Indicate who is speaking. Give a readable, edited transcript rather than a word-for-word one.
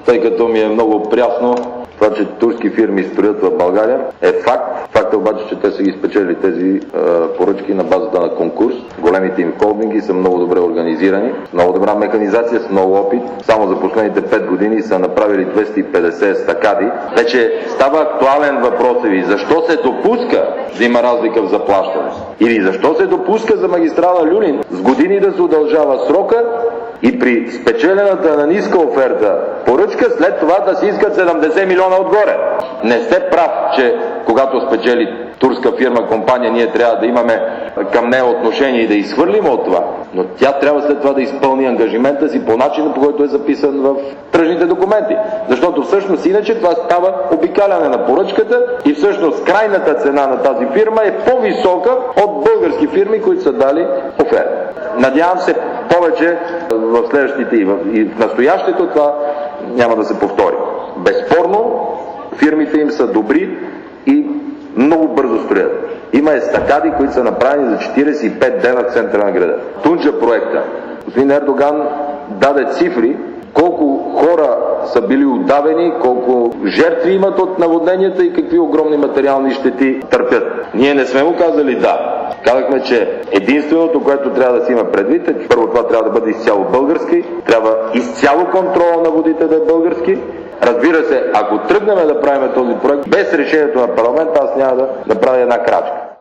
Speaker 1: тъй като ми е много прясно това, че турски фирми строят в България, е факт. Факт е обаче, че те са ги спечели тези поръчки на базата на конкурс. Големите им холдинги са много добре организирани, с много добра механизация, с много опит. Само за последните 5 години са направили 250 стакади. Вече става актуален въпросът ви. Защо се допуска да има разлика в заплащане? Или защо се допуска за магистрала Люлин с години да се удължава срока и при спечелената на ниска оферта поръчка, след това да се искат 70 милиона отгоре? Не сте прав, че когато спечели турска фирма, компания, ние трябва да имаме към нея отношение и да изхвърлим от това, но тя трябва след това да изпълни ангажимента си по начина, по който е записан в тръжните документи. Защото всъщност иначе това става обикаляне на поръчката и всъщност крайната цена на тази фирма е по-висока от български фирми, които са дали оферта. Надявам се повече в следващите и в настоящето това няма да се повтори. Безспорно, фирмите им са добри и много бързо строят. Има естакади, които са направени за 45 дена в центъра на града. Тунджа проекта. Господин Ердоган даде цифри, колко хора са били удавени, колко жертви имат от наводненията и какви огромни материални щети търпят. Ние не сме му казали да. Казахме, че единственото, което трябва да си има предвид е, че първо това трябва да бъде изцяло български, трябва изцяло контрола на водите да е български. Разбира се, ако тръгнем да правим този проект без решението на парламента, аз няма да направя една крачка.